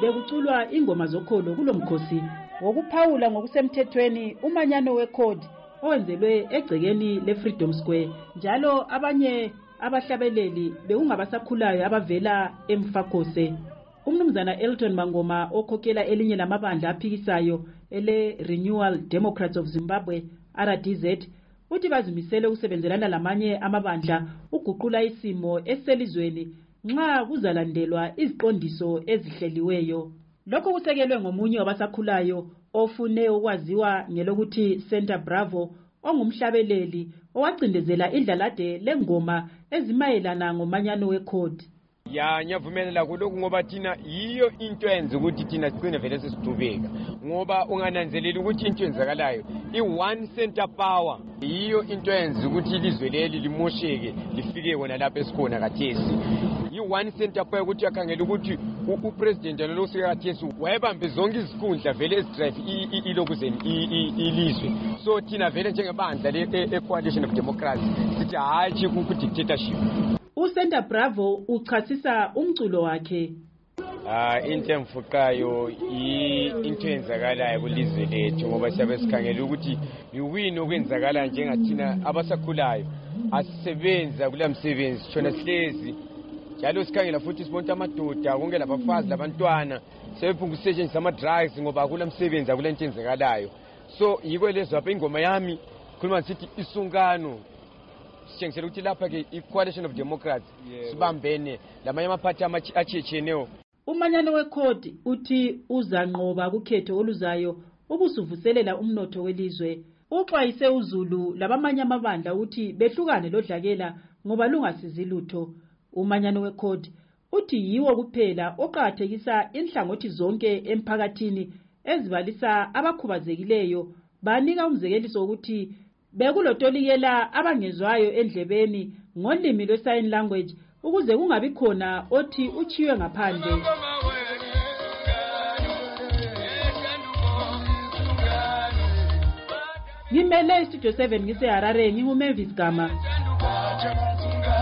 bekuculwa ingoma zokholo kulomkhosi wokuphawula ngokusemthethweni umanyano weCODE owenzelwe egcekeni leFreedom Square. Njalo abanye abahlabeleli bekungabasakhulayo abavela eMfakose. Umnumzana Elton Mangoma okhokhela elinye lamabandla aphikisayo ele Renewal Democrats of Zimbabwe RDZ uthi bazimisele ukusebenzelana lamanye amabandla uguqula isimo eselizweni nxa kuzalandelwa iziqondiso ezihleliweyo. Lokho kusekelwe ngomunye wabasakhulayo ofune ukwaziwa ngelokuthi Center Bravo ongumhlabeleli owacindezela idlalade lengoma ezimayelana ngomanyano weCODE. Ya ngiyavumelela kuloko ngoba thina yiyo into enze ukuthi thina sicine vele sesidubeka ngoba ungananzelela ukuthi into enzakalayo i1 center power yiyo into enze ukuthi ilizwe leli limosheke lifike wona lapha esikhona kathesi. I1 center power ukuthi yakhangela ukuthi upresident lo sekathesi wayebambe zonke izikhundla vele esidrive ilokuzeni ilizwe. So thina vele njengebandla le-Coalition of Democracy sithi hayi ku dictatorship. uCenter Bravo uchasisa umculo wakhe. Into emfuqayo into enzakalayo kulizwe lethu ngoba siyabe sikhangela ukuthi yiwini okwenzakala njengathina abasakhulayo asisebenza kula msebenzi shona sihlezi njalo sikhangela futhi sibonta amadoda konke labafazi labantwana sebephunga ukusetshenziswa ama drugs ngoba kula msebenzi akule into enzakalayo. So yiko lezo apha ingoma yami khuluma sithi isunkano sitshengisela ukuthi lapha ke i-Coalition of Democrats sibambene lamanye amaphathi achiyecheneyo. Umanyano weCODE uthi uzanqoba kukhetho oluzayo ubusuvuselela umnotho welizwe. Uxwayise uZulu labamanye amabandla ukuthi behlukane lodlakela ngoba lungasizi lutho. Umanyano weCODE uthi yiwo kuphela oqhakathekisa inhlangothi zonke emphakathini ezibalisa abakhubazekileyo banika umzekeliso ukuthi bekulotolikela abangezwayo endlebeni ngolimi lwe-sign language ukuze kungabi khona othi uchiwe ngaphandle. Ngimele Studio 7 ngise Harare nginguMavis Gama.